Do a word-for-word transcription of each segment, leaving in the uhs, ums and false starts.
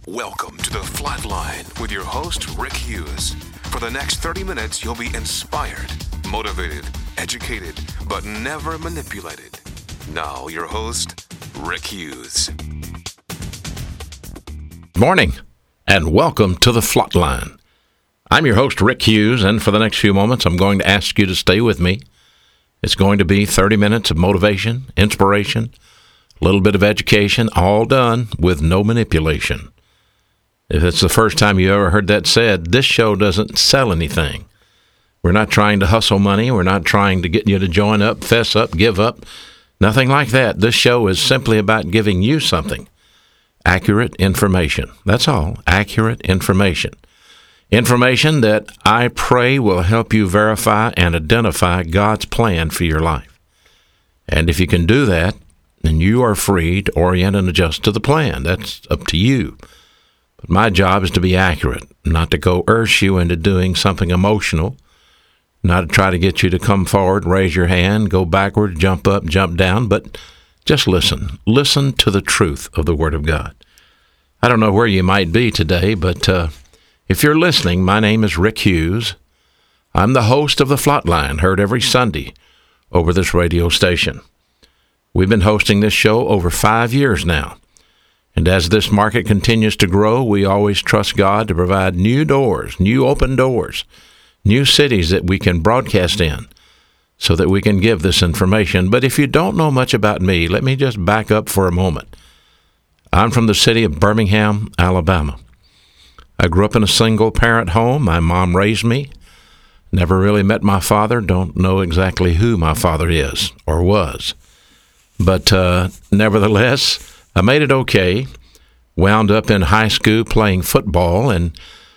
Welcome to The Flatline with your host, Rick Hughes. For the next thirty minutes, you'll be inspired, motivated, educated, but never manipulated. Now, your host, Rick Hughes. Morning, and welcome to The Flatline. I'm your host, Rick Hughes, and for the next few moments, I'm going to ask you to stay with me. It's going to be thirty minutes of motivation, inspiration, a little bit of education, all done with no manipulation. If it's the first time you ever heard that said, this show doesn't sell anything. We're not trying to hustle money. We're not trying to get you to join up, fess up, give up. Nothing like that. This show is simply about giving you something. Accurate information. That's all. Accurate information. Information that I pray will help you verify and identify God's plan for your life. And if you can do that, then you are free to orient and adjust to the plan. That's up to you. But my job is to be accurate, not to coerce you into doing something emotional, not to try to get you to come forward, raise your hand, go backward, jump up, jump down, but just listen. Listen to the truth of the Word of God. I don't know where you might be today, but uh, if you're listening, my name is Rick Hughes. I'm the host of The Flatline, heard every Sunday over this radio station. We've been hosting this show over five years now. And as this market continues to grow, we always trust God to provide new doors, new open doors, new cities that we can broadcast in so that we can give this information. But if you don't know much about me, let me just back up for a moment. I'm from the city of Birmingham, Alabama. I grew up in a single-parent home. My mom raised me. Never really met my father. Don't know exactly who my father is or was. But uh, nevertheless, I made it okay, wound up in high school playing football, and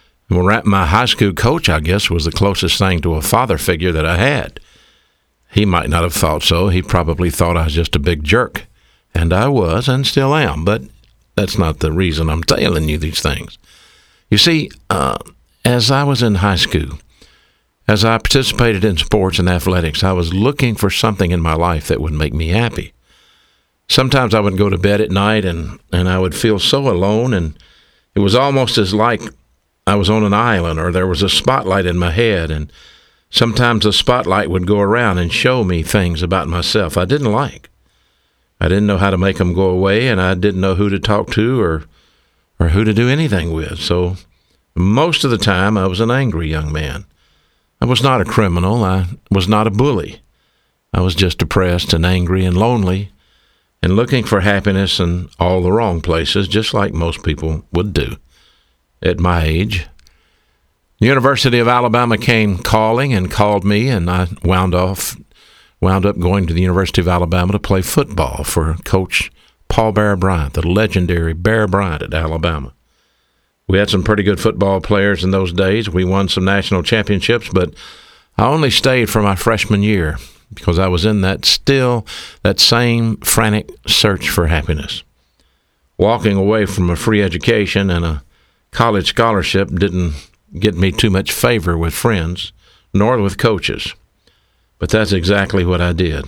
my high school coach, I guess, was the closest thing to a father figure that I had. He might not have thought so. He probably thought I was just a big jerk, and I was and still am, but that's not the reason I'm telling you these things. You see, uh, as I was in high school, as I participated in sports and athletics, I was looking for something in my life that would make me happy. Sometimes I would go to bed at night and, and I would feel so alone, and it was almost as like I was on an island or there was a spotlight in my head, and sometimes the spotlight would go around and show me things about myself I didn't like. I didn't know how to make them go away, and I didn't know who to talk to or or who to do anything with. So most of the time I was an angry young man. I was not a criminal. I was not a bully. I was just depressed and angry and lonely, and looking for happiness in all the wrong places, just like most people would do at my age. The University of Alabama came calling and called me, and I wound off, wound up going to the University of Alabama to play football for Coach Paul Bear Bryant, the legendary Bear Bryant at Alabama. We had some pretty good football players in those days. We won some national championships, but I only stayed for my freshman year, because I was in that still, that same frantic search for happiness. Walking away from a free education and a college scholarship didn't get me too much favor with friends, nor with coaches. But that's exactly what I did.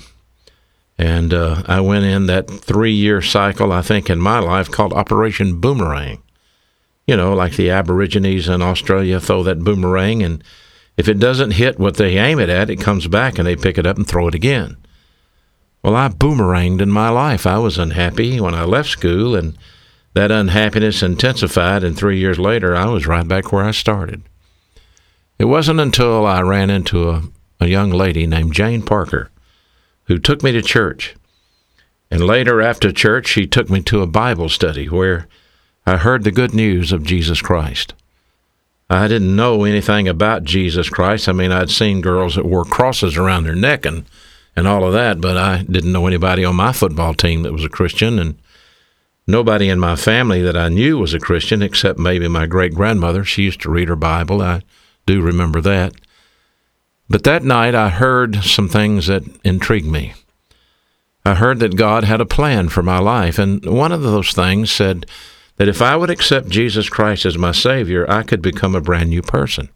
And uh, I went in that three-year cycle, I think, in my life called Operation Boomerang. You know, like the Aborigines in Australia throw that boomerang, and if it doesn't hit what they aim it at, it comes back and they pick it up and throw it again. Well, I boomeranged in my life. I was unhappy when I left school, and that unhappiness intensified, and three years later, I was right back where I started. It wasn't until I ran into a, a young lady named Jane Parker, who took me to church. And later, after church, she took me to a Bible study where I heard the good news of Jesus Christ. I didn't know anything about Jesus Christ. I mean, I'd seen girls that wore crosses around their neck and, and all of that, but I didn't know anybody on my football team that was a Christian, and nobody in my family that I knew was a Christian except maybe my great-grandmother. She used to read her Bible. I do remember that. But that night I heard some things that intrigued me. I heard that God had a plan for my life, and one of those things said that if I would accept Jesus Christ as my Savior, I could become a brand new person.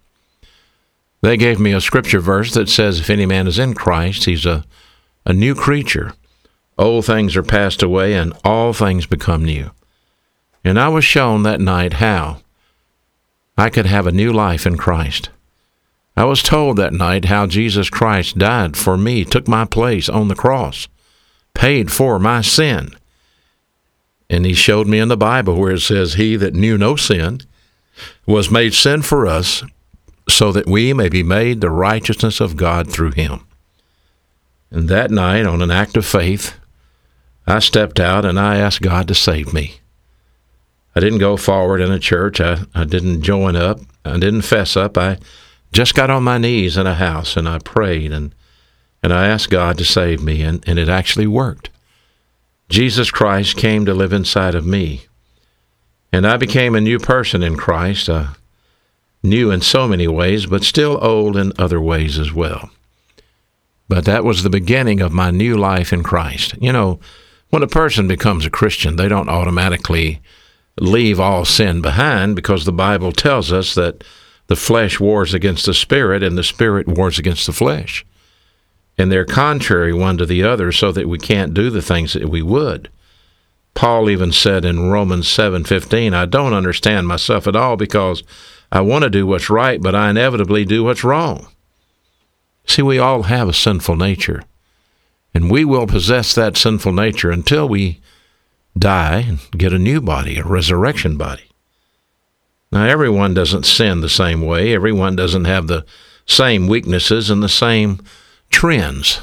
They gave me a scripture verse that says, if any man is in Christ, he's a, a new creature. Old things are passed away, and all things become new. And I was shown that night how I could have a new life in Christ. I was told that night how Jesus Christ died for me, took my place on the cross, paid for my sin. And he showed me in the Bible where it says, he that knew no sin was made sin for us, so that we may be made the righteousness of God through him. And that night, on an act of faith, I stepped out and I asked God to save me. I didn't go forward in a church. I, I didn't join up. I didn't fess up. I just got on my knees in a house and I prayed and and I asked God to save me, and, and it actually worked. Jesus Christ came to live inside of me, and I became a new person in Christ, uh, new in so many ways, but still old in other ways as well. But that was the beginning of my new life in Christ. You know, when a person becomes a Christian, they don't automatically leave all sin behind, because the Bible tells us that the flesh wars against the spirit and the spirit wars against the flesh. And they're contrary one to the other, so that we can't do the things that we would. Paul even said in Romans seven fifteen, I don't understand myself at all, because I want to do what's right, but I inevitably do what's wrong. See, we all have a sinful nature, and we will possess that sinful nature until we die and get a new body, a resurrection body. Now, everyone doesn't sin the same way. Everyone doesn't have the same weaknesses and the same trends.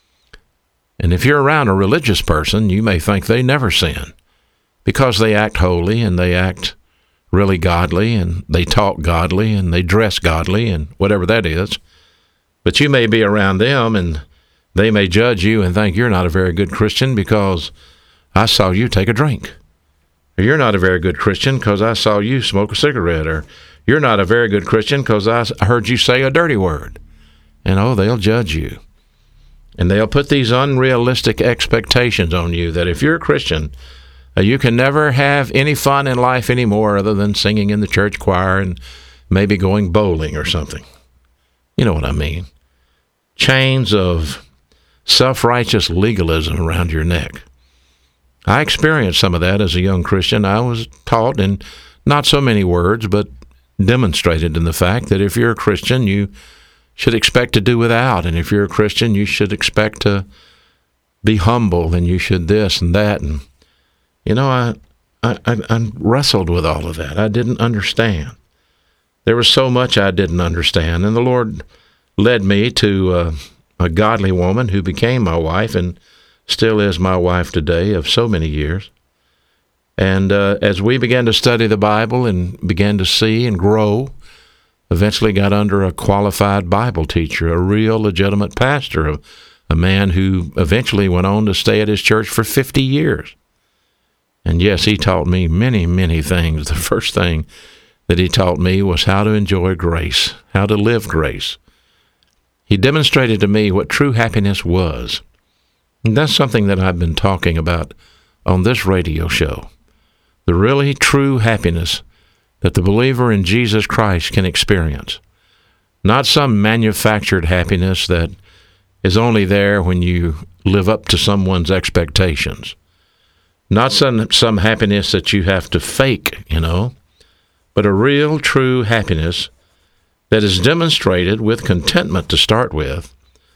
And if you're around a religious person, you may think they never sin, because they act holy and they act really godly and they talk godly and they dress godly and whatever that is. But you may be around them and they may judge you and think you're not a very good Christian because I saw you take a drink. Or you're not a very good Christian because I saw you smoke a cigarette. Or you're not a very good Christian because I heard you say a dirty word. And oh, they'll judge you. And they'll put these unrealistic expectations on you that if you're a Christian, uh, you can never have any fun in life anymore other than singing in the church choir and maybe going bowling or something. You know what I mean. Chains of self-righteous legalism around your neck. I experienced some of that as a young Christian. I was taught in not so many words, but demonstrated in the fact that if you're a Christian, you should expect to do without. And if you're a Christian, you should expect to be humble, and you should this and that. And, you know, I, I, I wrestled with all of that. I didn't understand. There was so much I didn't understand. And the Lord led me to uh, a godly woman who became my wife and still is my wife today, of so many years. And uh, as we began to study the Bible and began to see and grow, eventually got under a qualified Bible teacher, a real legitimate pastor, a, a man who eventually went on to stay at his church for fifty years. And yes, he taught me many, many things. The first thing that he taught me was how to enjoy grace, how to live grace. He demonstrated to me what true happiness was. And that's something that I've been talking about on this radio show. The really true happiness that the believer in Jesus Christ can experience. Not some manufactured happiness that is only there when you live up to someone's expectations. Not some, some happiness that you have to fake, you know, but a real true happiness that is demonstrated with contentment to start with,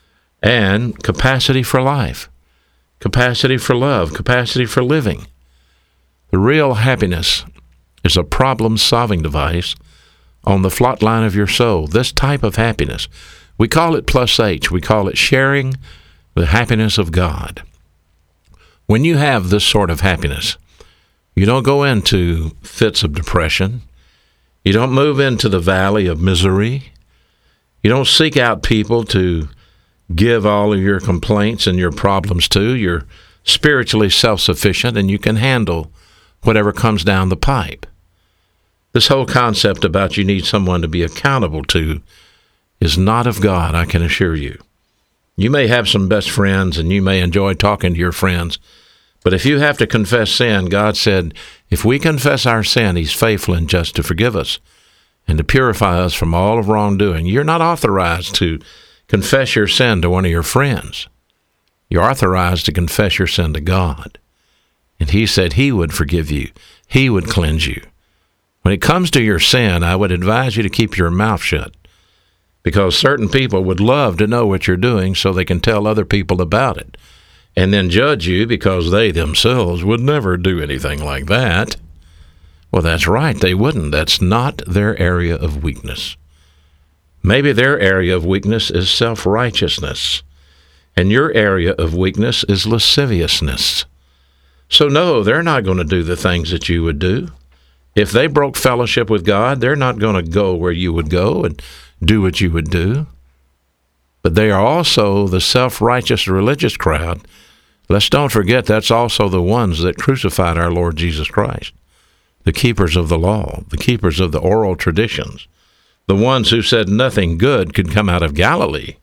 and capacity for life, capacity for love, capacity for living. The real happiness is a problem-solving device on the flat line of your soul. This type of happiness, we call it plus H. We call it sharing the happiness of God. When you have this sort of happiness, you don't go into fits of depression. You don't move into the valley of misery. You don't seek out people to give all of your complaints and your problems to. You're spiritually self-sufficient, and you can handle whatever comes down the pipe. This whole concept about you need someone to be accountable to is not of God, I can assure you. You may have some best friends, and you may enjoy talking to your friends, but if you have to confess sin, God said, if we confess our sin, He's faithful and just to forgive us and to purify us from all of wrongdoing. You're not authorized to confess your sin to one of your friends. You're authorized to confess your sin to God. And He said He would forgive you. He would cleanse you. When it comes to your sin, I would advise you to keep your mouth shut, because certain people would love to know what you're doing so they can tell other people about it and then judge you because they themselves would never do anything like that. Well, that's right. They wouldn't. That's not their area of weakness. Maybe their area of weakness is self-righteousness, and your area of weakness is lasciviousness. So no, they're not going to do the things that you would do. If they broke fellowship with God, they're not going to go where you would go and do what you would do. But they are also the self-righteous religious crowd. Let's don't forget that's also the ones that crucified our Lord Jesus Christ, the keepers of the law, the keepers of the oral traditions, the ones who said nothing good could come out of Galilee.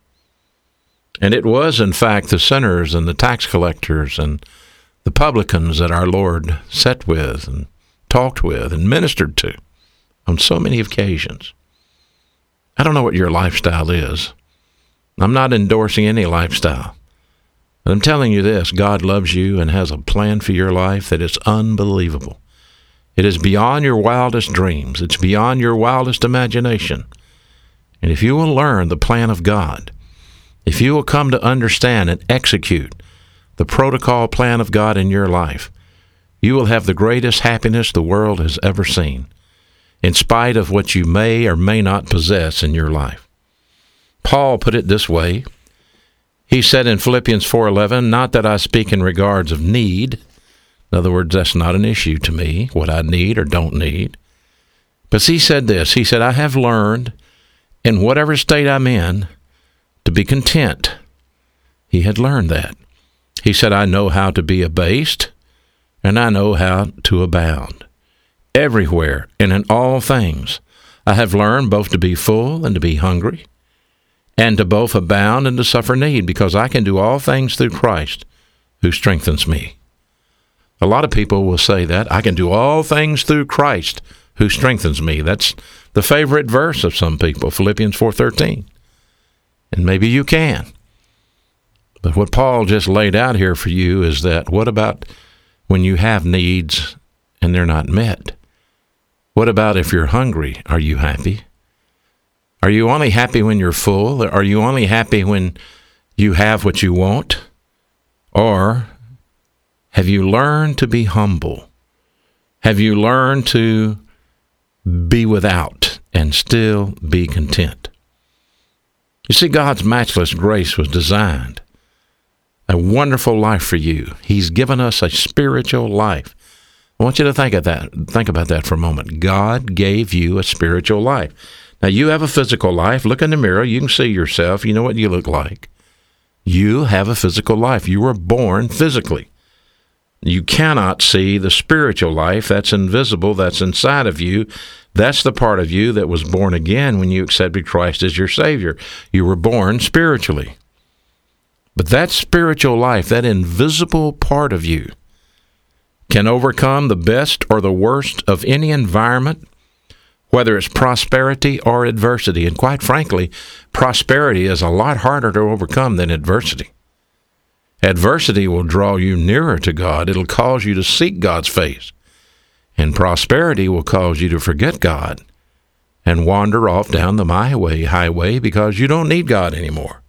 And it was, in fact, the sinners and the tax collectors and the publicans that our Lord sat with and talked with and ministered to on so many occasions. I don't know what your lifestyle is. I'm not endorsing any lifestyle. But I'm telling you this, God loves you and has a plan for your life that is unbelievable. It is beyond your wildest dreams. It's beyond your wildest imagination. And if you will learn the plan of God, if you will come to understand and execute the protocol plan of God in your life, you will have the greatest happiness the world has ever seen, in spite of what you may or may not possess in your life. Paul put it this way. He said in Philippians four eleven, not that I speak in regards of need. In other words, that's not an issue to me, what I need or don't need. But he said this. He said, I have learned in whatever state I'm in to be content. He had learned that. He said, I know how to be abased, and I know how to abound. Everywhere and in all things, I have learned both to be full and to be hungry, and to both abound and to suffer need, because I can do all things through Christ who strengthens me. A lot of people will say that. I can do all things through Christ who strengthens me. That's the favorite verse of some people, Philippians four thirteen. And maybe you can. But what Paul just laid out here for you is that what about when you have needs and they're not met? What about if you're hungry? Are you happy? Are you only happy when you're full? Are you only happy when you have what you want? Or have you learned to be humble? Have you learned to be without and still be content? You see, God's matchless grace was designed a wonderful life for you. He's given us a spiritual life. I want you to think of that. Think about that for a moment. God gave you a spiritual life. Now, you have a physical life. Look in the mirror. You can see yourself. You know what you look like. You have a physical life. You were born physically. You cannot see the spiritual life that's invisible, that's inside of you. That's the part of you that was born again when you accepted Christ as your Savior. You were born spiritually. But that spiritual life, that invisible part of you, can overcome the best or the worst of any environment, whether it's prosperity or adversity. And quite frankly, prosperity is a lot harder to overcome than adversity. Adversity will draw you nearer to God. It'll cause you to seek God's face. And prosperity will cause you to forget God and wander off down the my way highway because you don't need God anymore.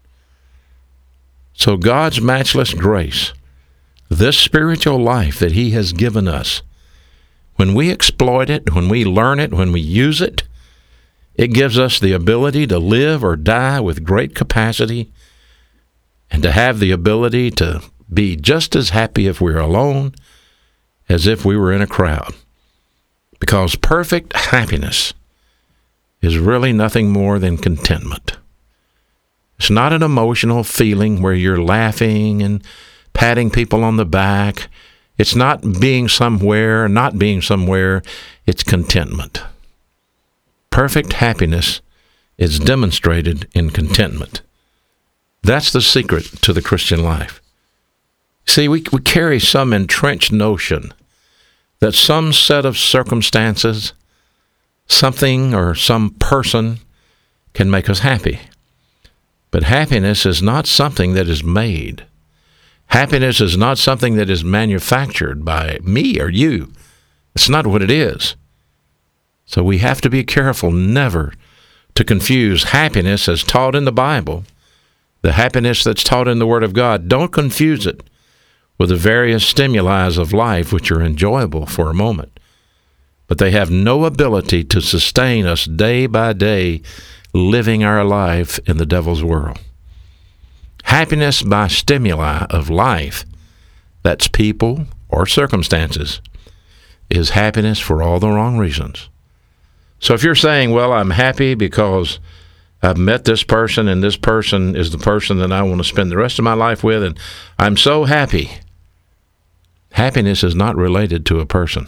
So God's matchless grace, this spiritual life that He has given us, when we exploit it, when we learn it, when we use it, it gives us the ability to live or die with great capacity and to have the ability to be just as happy if we're alone as if we were in a crowd. Because perfect happiness is really nothing more than contentment. It's not an emotional feeling where you're laughing and patting people on the back. It's not being somewhere, not being somewhere. It's contentment. Perfect happiness is demonstrated in contentment. That's the secret to the Christian life. See, we, we carry some entrenched notion that some set of circumstances, something or some person can make us happy. But happiness is not something that is made. Happiness is not something that is manufactured by me or you. It's not what it is. So we have to be careful never to confuse happiness as taught in the Bible, the happiness that's taught in the Word of God. Don't confuse it with the various stimuli of life, which are enjoyable for a moment, but they have no ability to sustain us day by day living our life in the devil's world. Happiness by stimuli of life, that's people or circumstances, is happiness for all the wrong reasons. So if you're saying, well, I'm happy because I've met this person and this person is the person that I want to spend the rest of my life with, and I'm so happy. Happiness is not related to a person.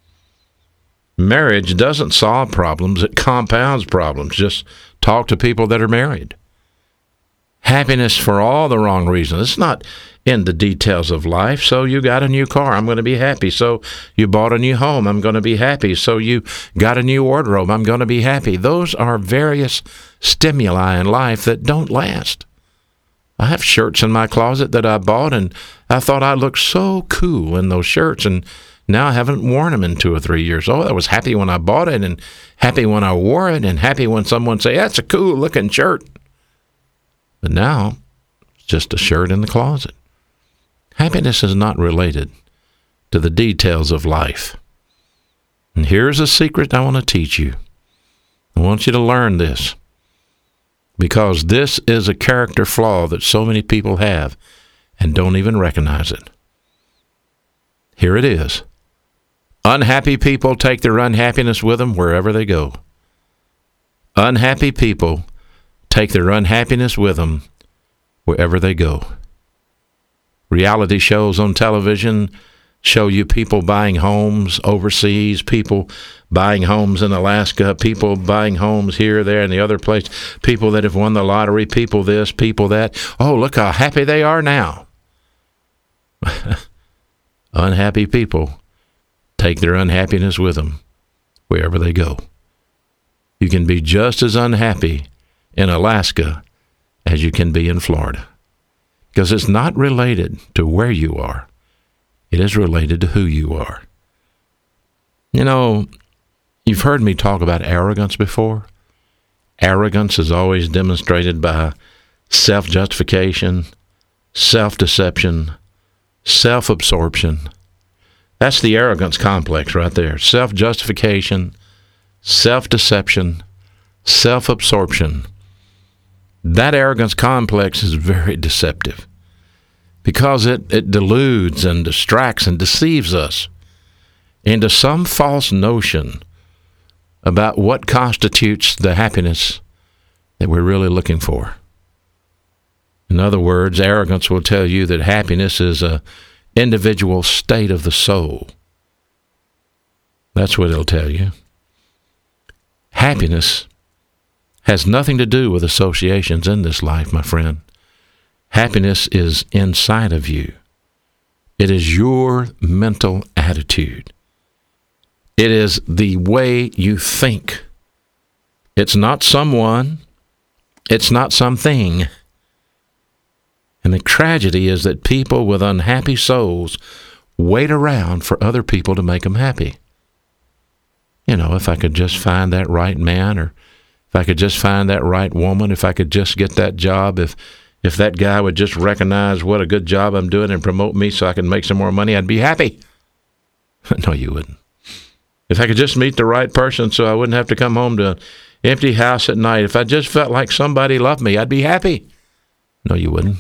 Marriage doesn't solve problems, it compounds problems. Just talk to people that are married. Happiness for all the wrong reasons. It's not in the details of life. So you got a new car, I'm going to be happy. So you bought a new home, I'm going to be happy. So you got a new wardrobe, I'm going to be happy. Those are various stimuli in life that don't last. I have shirts in my closet that I bought, and I thought I looked so cool in those shirts, and now I haven't worn them in two or three years. Oh, I was happy when I bought it, and happy when I wore it, and happy when someone say, that's a cool looking shirt. But now, it's just a shirt in the closet. Happiness is not related to the details of life. And here's a secret I want to teach you. I want you to learn this, because this is a character flaw that so many people have and don't even recognize it. Here it is. Unhappy people take their unhappiness with them wherever they go. Unhappy people take their unhappiness with them wherever they go. Reality shows on television show you people buying homes overseas, people buying homes in Alaska, people buying homes here, there, and the other place, people that have won the lottery, people this, people that. Oh, look how happy they are now. Unhappy people take their unhappiness with them wherever they go. You can be just as unhappy in Alaska as you can be in Florida, because it's not related to where you are. It is related to who you are. You know, you've heard me talk about arrogance before. Arrogance is always demonstrated by self-justification, self-deception, self-absorption. That's the arrogance complex right there. Self-justification, self-deception, self-absorption. That arrogance complex is very deceptive because it, it deludes and distracts and deceives us into some false notion about what constitutes the happiness that we're really looking for. In other words, arrogance will tell you that happiness is an individual state of the soul. That's what it'll tell you. Happiness has nothing to do with associations in this life, my friend. Happiness is inside of you. It is your mental attitude. It is the way you think. It's not someone. It's not something. And the tragedy is that people with unhappy souls wait around for other people to make them happy. You know, if I could just find that right man, or if I could just find that right woman, if I could just get that job, if if that guy would just recognize what a good job I'm doing and promote me so I can make some more money, I'd be happy. No, you wouldn't. If I could just meet the right person so I wouldn't have to come home to an empty house at night, if I just felt like somebody loved me, I'd be happy. No, you wouldn't.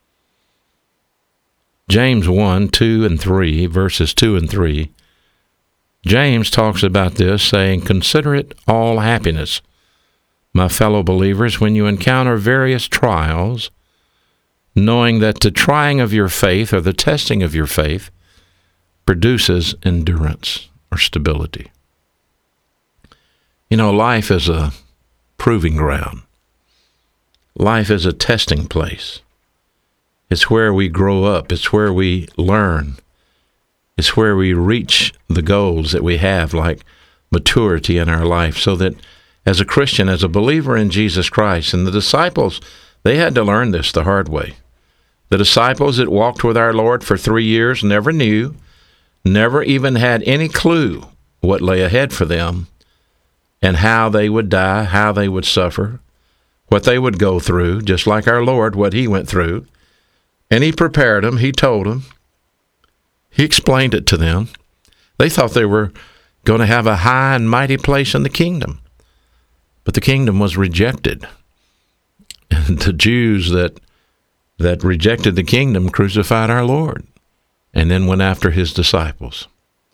James one, two, and three, verses two and three, James talks about this, saying, "Consider it all happiness, my fellow believers, when you encounter various trials, knowing that the trying of your faith, or the testing of your faith, produces endurance," or stability. You know, life is a proving ground. Life is a testing place. It's where we grow up. It's where we learn. It's where we reach the goals that we have, like maturity in our life, so that as a Christian, as a believer in Jesus Christ, and the disciples, they had to learn this the hard way. The disciples that walked with our Lord for three years never knew, never even had any clue what lay ahead for them and how they would die, how they would suffer, what they would go through, just like our Lord, what he went through. And he prepared them. He told them. He explained it to them. They thought they were going to have a high and mighty place in the kingdom. But the kingdom was rejected. And the Jews that that rejected the kingdom crucified our Lord and then went after his disciples.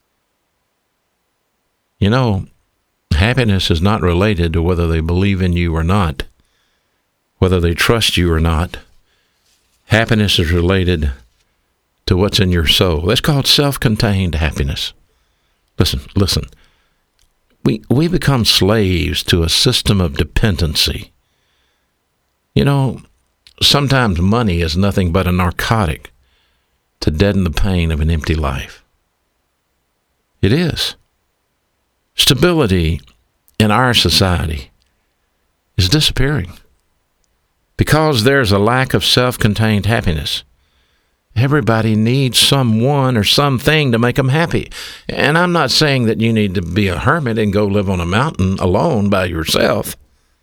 You know, happiness is not related to whether they believe in you or not, whether they trust you or not. Happiness is related to what's in your soul. That's called self-contained happiness. Listen, listen. We we become slaves to a system of dependency. You know, sometimes money is nothing but a narcotic to deaden the pain of an empty life. It is. Stability in our society is disappearing because there's a lack of self-contained happiness. Everybody needs someone or something to make them happy. And I'm not saying that you need to be a hermit and go live on a mountain alone by yourself.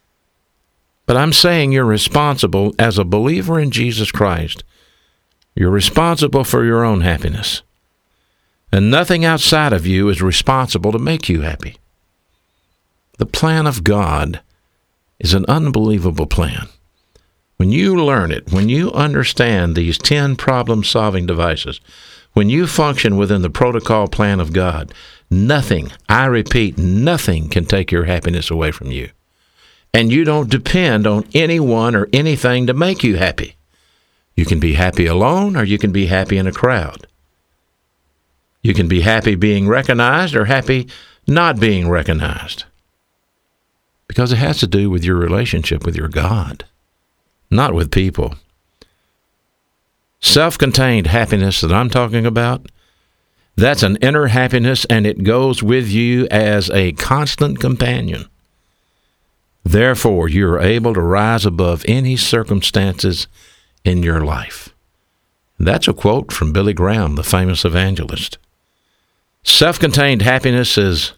But I'm saying you're responsible as a believer in Jesus Christ. You're responsible for your own happiness. And nothing outside of you is responsible to make you happy. The plan of God is an unbelievable plan. When you learn it, when you understand these ten problem-solving devices, when you function within the protocol plan of God, nothing, I repeat, nothing can take your happiness away from you. And you don't depend on anyone or anything to make you happy. You can be happy alone or you can be happy in a crowd. You can be happy being recognized or happy not being recognized. Because it has to do with your relationship with your God, not with people. Self-contained happiness that I'm talking about, that's an inner happiness, and it goes with you as a constant companion. Therefore, you're able to rise above any circumstances in your life. That's a quote from Billy Graham, the famous evangelist. Self-contained happiness is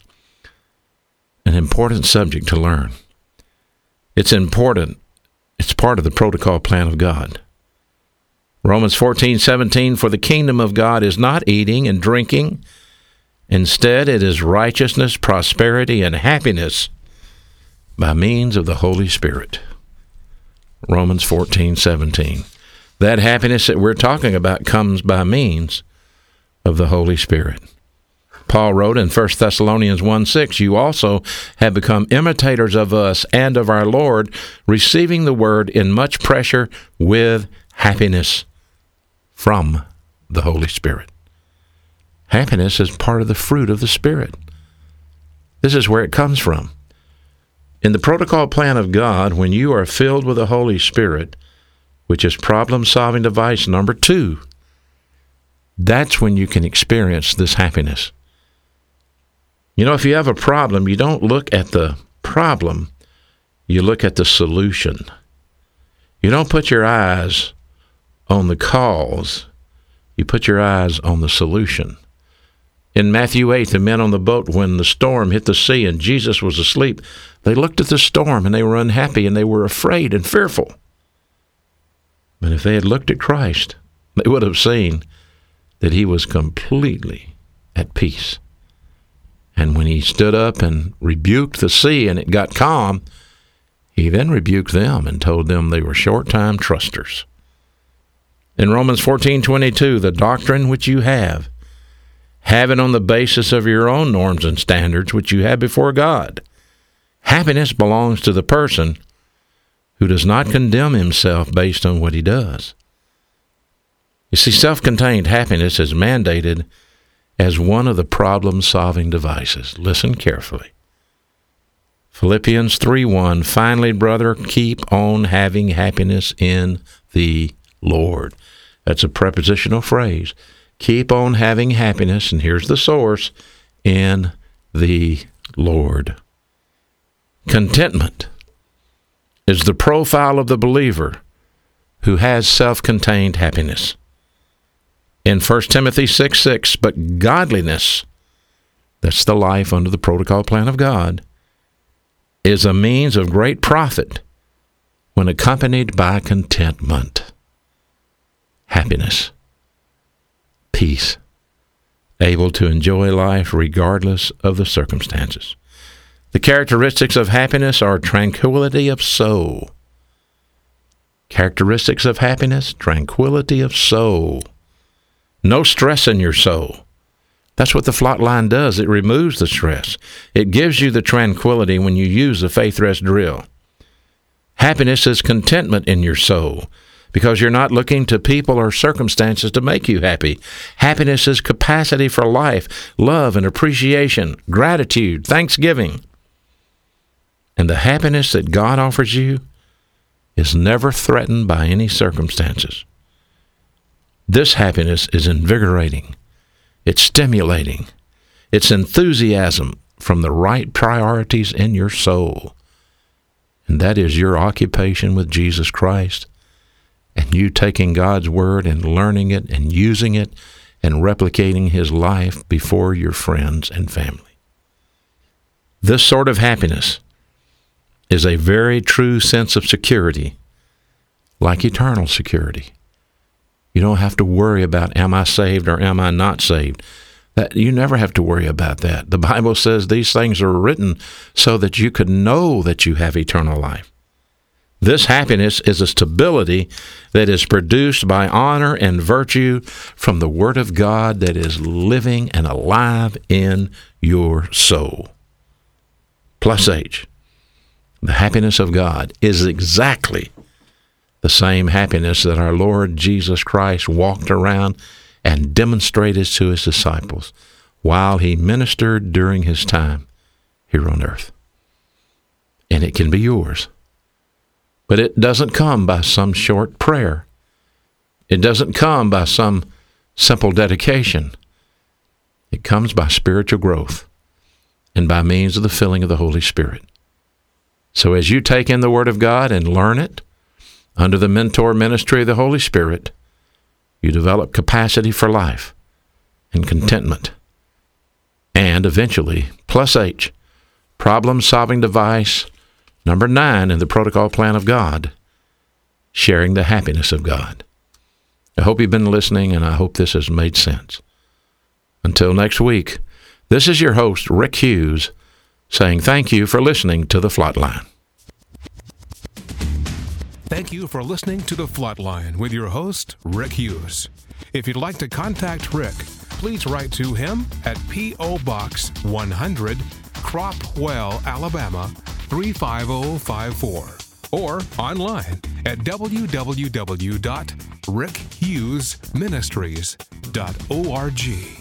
an important subject to learn. It's important. It's part of the protocol plan of God. Romans fourteen seventeen, for the kingdom of God is not eating and drinking. Instead, it is righteousness, prosperity, and happiness by means of the Holy Spirit. Romans fourteen seventeen. That happiness that we're talking about comes by means of the Holy Spirit. Paul wrote in First Thessalonians one six, you also have become imitators of us and of our Lord, receiving the word in much pressure with happiness from the Holy Spirit. Happiness is part of the fruit of the Spirit. This is where it comes from. In the protocol plan of God, when you are filled with the Holy Spirit, which is problem-solving device number two, that's when you can experience this happiness. You know, if you have a problem, you don't look at the problem, you look at the solution. You don't put your eyes on the cause, you put your eyes on the solution. In Matthew eight, the men on the boat, when the storm hit the sea and Jesus was asleep, they looked at the storm and they were unhappy and they were afraid and fearful. But if they had looked at Christ, they would have seen that he was completely at peace. And when he stood up and rebuked the sea and it got calm, he then rebuked them and told them they were short-time trusters. In Romans fourteen twenty-two, the doctrine which you have, have it on the basis of your own norms and standards which you have before God. Happiness belongs to the person who does not condemn himself based on what he does. You see, self-contained happiness is mandated as one of the problem-solving devices. Listen carefully. Philippians three one, finally, brother, keep on having happiness in the Lord. That's a prepositional phrase. Keep on having happiness, and here's the source, in the Lord. Contentment is the profile of the believer who has self-contained happiness. In First Timothy six six, but godliness that's the life under the protocol plan of God, is a means of great profit when accompanied by contentment, happiness, peace, able to enjoy life regardless of the circumstances. The characteristics of happiness are tranquility of soul. Characteristics of happiness, tranquility of soul. No stress in your soul. That's what the Flotline does. It removes the stress. It gives you the tranquility when you use the Faith Rest drill. Happiness is contentment in your soul because you're not looking to people or circumstances to make you happy. Happiness is capacity for life, love and appreciation, gratitude, thanksgiving. And the happiness that God offers you is never threatened by any circumstances. This happiness is invigorating. It's stimulating. It's enthusiasm from the right priorities in your soul. And that is your occupation with Jesus Christ, and you taking God's Word and learning it and using it and replicating His life before your friends and family. This sort of happiness is a very true sense of security, like eternal security. You don't have to worry about, am I saved or am I not saved? That you never have to worry about that. The Bible says these things are written so that you could know that you have eternal life. This happiness is a stability that is produced by honor and virtue from the Word of God that is living and alive in your soul. Plus H, the happiness of God is exactly the same happiness that our Lord Jesus Christ walked around and demonstrated to His disciples while He ministered during His time here on earth. And it can be yours. But it doesn't come by some short prayer. It doesn't come by some simple dedication. It comes by spiritual growth and by means of the filling of the Holy Spirit. So as you take in the Word of God and learn it, under the mentor ministry of the Holy Spirit, you develop capacity for life and contentment. And eventually, plus H, problem-solving device number nine in the protocol plan of God, sharing the happiness of God. I hope you've been listening, and I hope this has made sense. Until next week, this is your host, Rick Hughes, saying thank you for listening to The Flotline. Thank you for listening to The Flotline with your host, Rick Hughes. If you'd like to contact Rick, please write to him at P O. Box one hundred, Cropwell, Alabama, three five zero five four, or online at w w w dot rick hughes ministries dot org.